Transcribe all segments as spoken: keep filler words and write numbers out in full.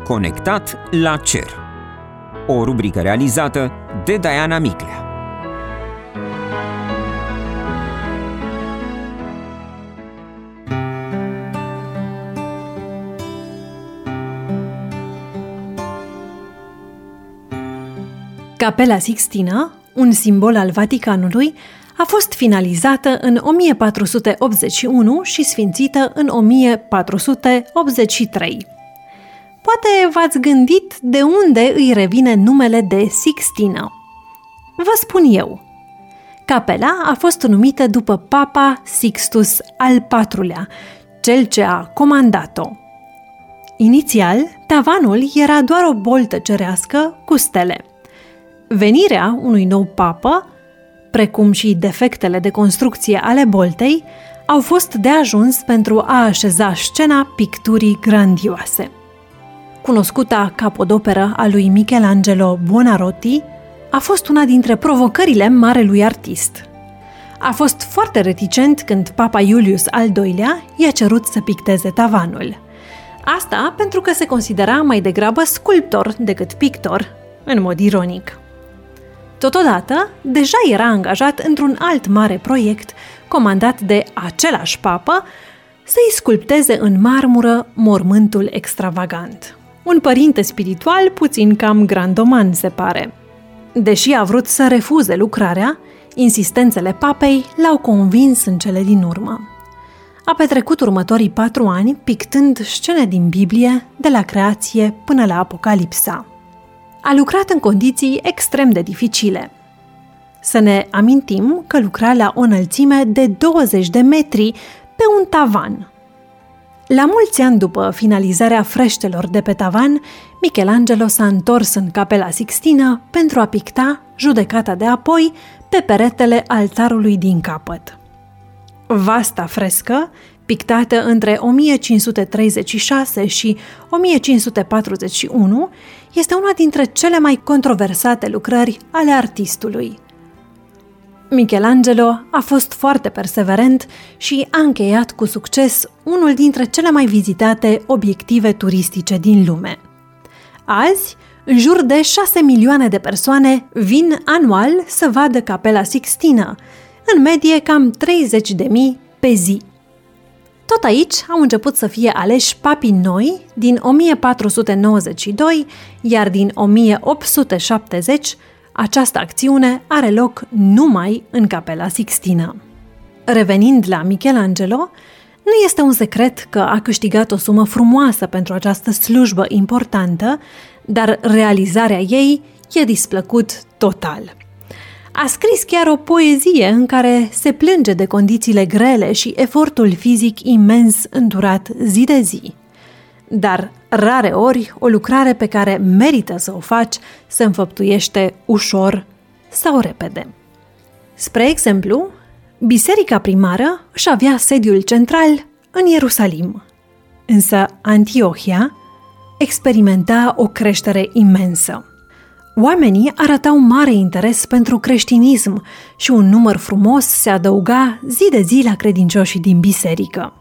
Conectat la cer. O rubrică realizată de Diana Miclea. Capela Sixtina, un simbol al Vaticanului, a fost finalizată în o mie patru sute optzeci și unu și sfințită în o mie patru sute optzeci și trei. Poate v-ați gândit de unde îi revine numele de Sixtina. Vă spun eu. Capela a fost numită după Papa Sixtus al patrulea, cel ce a comandat-o. Inițial, tavanul era doar o boltă cerească cu stele. Venirea unui nou papă, precum și defectele de construcție ale boltei, au fost de ajuns pentru a așeza scena picturii grandioase. Cunoscuta capodoperă a lui Michelangelo Buonarroti a fost una dintre provocările marelui artist. A fost foarte reticent când Papa Iulius al doilea i-a cerut să picteze tavanul. Asta pentru că se considera mai degrabă sculptor decât pictor, în mod ironic. Totodată, deja era angajat într-un alt mare proiect, comandat de același papă, să-i sculpteze în marmură mormântul extravagant. Un părinte spiritual puțin cam grandoman, se pare. Deși a vrut să refuze lucrarea, insistențele papei l-au convins în cele din urmă. A petrecut următorii patru ani pictând scene din Biblie, de la creație până la Apocalipsa. A lucrat în condiții extrem de dificile. Să ne amintim că lucra la o înălțime de douăzeci de metri pe un tavan. La mulți ani după finalizarea freștelor de pe tavan, Michelangelo s-a întors în Capela Sixtina pentru a picta Judecata de apoi pe peretele altarului din capăt. Vasta frescă, pictată între o mie cinci sute treizeci și șase și o mie cinci sute patruzeci și unu, este una dintre cele mai controversate lucrări ale artistului. Michelangelo a fost foarte perseverent și a încheiat cu succes unul dintre cele mai vizitate obiective turistice din lume. Azi, în jur de șase milioane de persoane vin anual să vadă Capela Sixtina, în medie cam treizeci de mii pe zi. Tot aici au început să fie aleși papii noi din o mie patru sute nouăzeci și doi, iar din o mie opt sute șaptezeci această acțiune are loc numai în Capela Sixtina. Revenind la Michelangelo, nu este un secret că a câștigat o sumă frumoasă pentru această slujbă importantă, dar realizarea ei i-a displăcut total. A scris chiar o poezie în care se plânge de condițiile grele și efortul fizic imens îndurat zi de zi. Dar rare ori o lucrare pe care merită să o faci se înfăptuiește ușor sau repede. Spre exemplu, biserica primară își avea sediul central în Ierusalim, însă Antiohia experimenta o creștere imensă. Oamenii arătau mare interes pentru creștinism și un număr frumos se adăuga zi de zi la credincioșii din biserică.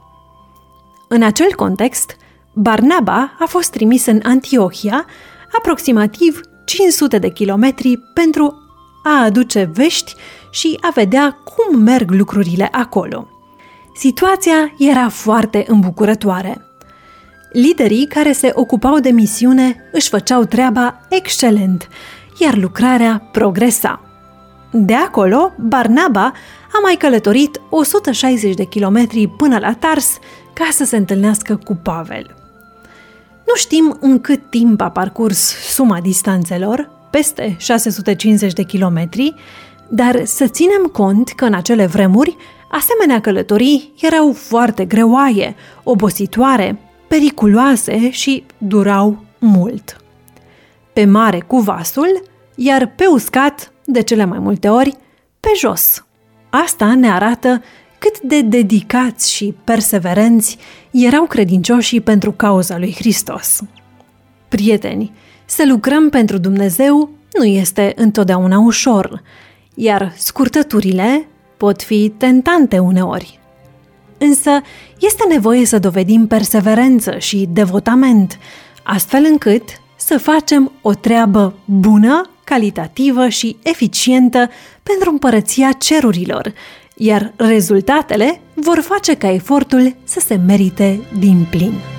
În acel context, Barnaba a fost trimis în Antiohia, aproximativ cinci sute de kilometri, pentru a aduce vești și a vedea cum merg lucrurile acolo. Situația era foarte îmbucurătoare. Liderii care se ocupau de misiune își făceau treaba excelent, iar lucrarea progresa. De acolo, Barnaba a mai călătorit o sută șaizeci de kilometri până la Tars ca să se întâlnească cu Pavel. Nu știm în cât timp a parcurs suma distanțelor, peste șase sute cincizeci de kilometri, dar să ținem cont că în acele vremuri, asemenea călătorii erau foarte greoaie, obositoare, periculoase și durau mult. Pe mare cu vasul, iar pe uscat, de cele mai multe ori, pe jos. Asta ne arată cât de dedicați și perseverenți erau credincioșii pentru cauza lui Hristos. Prieteni, să lucrăm pentru Dumnezeu nu este întotdeauna ușor, iar scurtăturile pot fi tentante uneori. Însă este nevoie să dovedim perseverență și devotament, astfel încât să facem o treabă bună, calitativă și eficientă pentru împărăția cerurilor, iar rezultatele vor face ca efortul să se merite din plin.